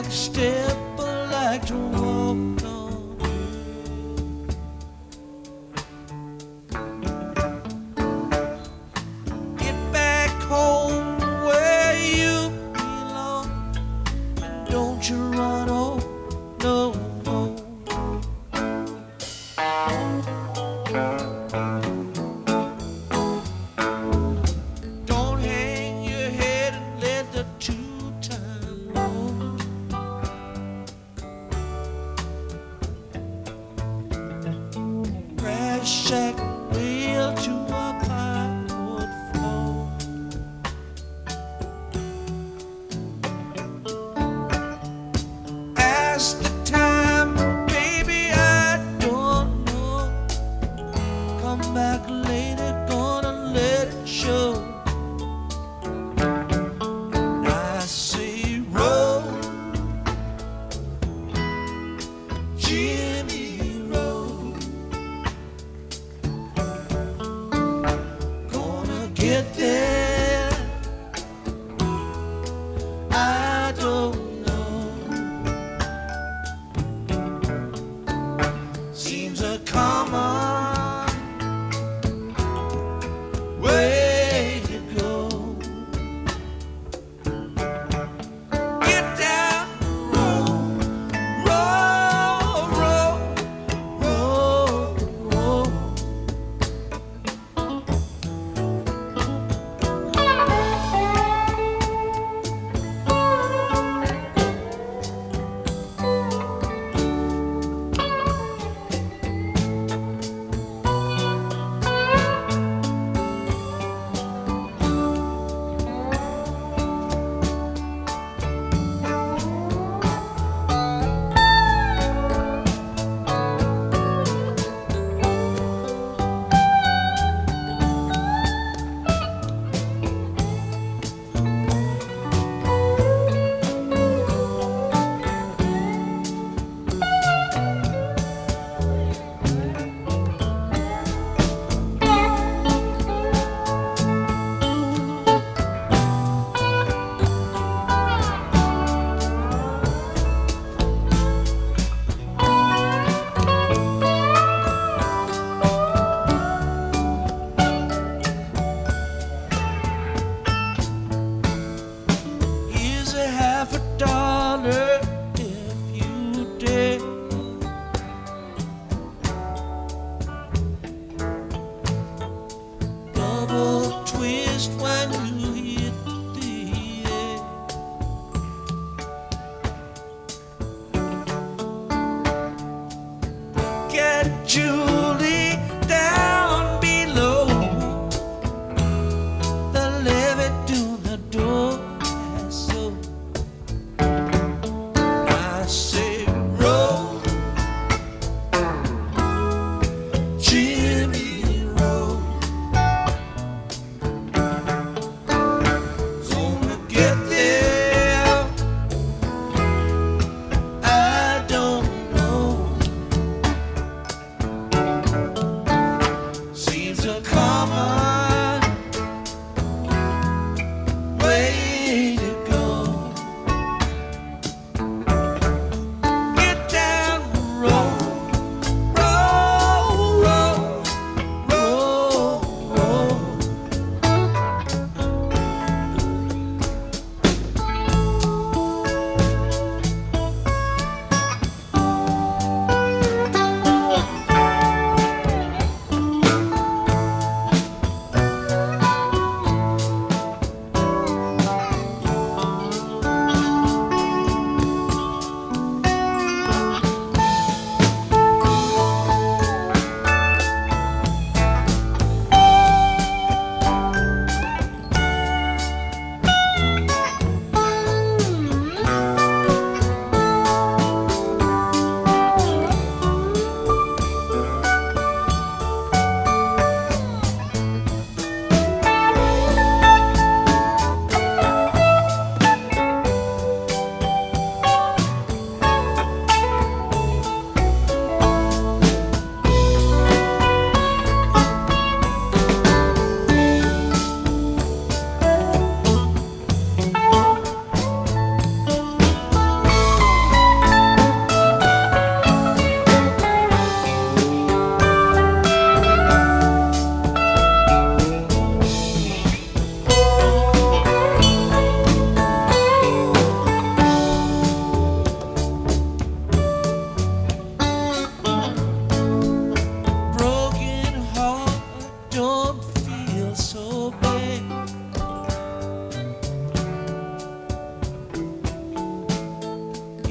step I like to walk on. Get back home where you belong. Don't you run off no more. Don't hang your head and let the two-time roll.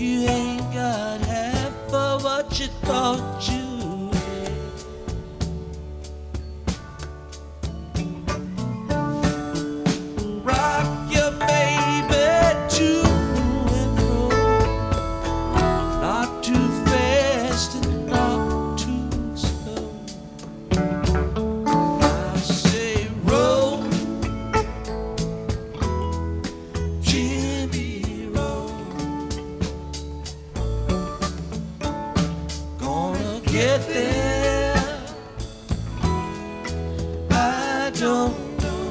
you ain't got half of what you thought you had. Rock your baby to and fro, not too fast and not too slow. I say roll, Jimmy, roll. Gonna get there, I don't know.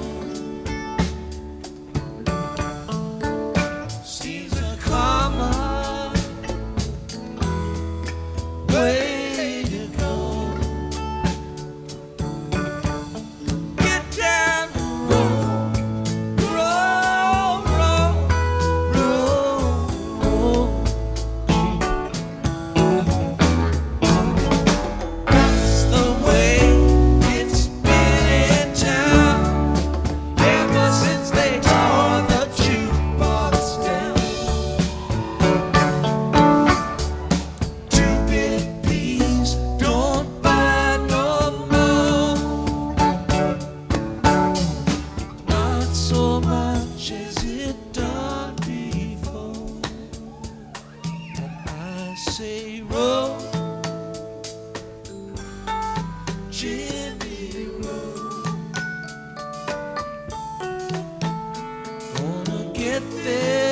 Seems a common way to go. Get down, roll, roll, roll, roll, roll. That's the way it's been in town ever since they tore the jukebox down. Two-bit please don't buy no more, not so much as it done before. And I say roll, Jimmy, roll. Gonna get there.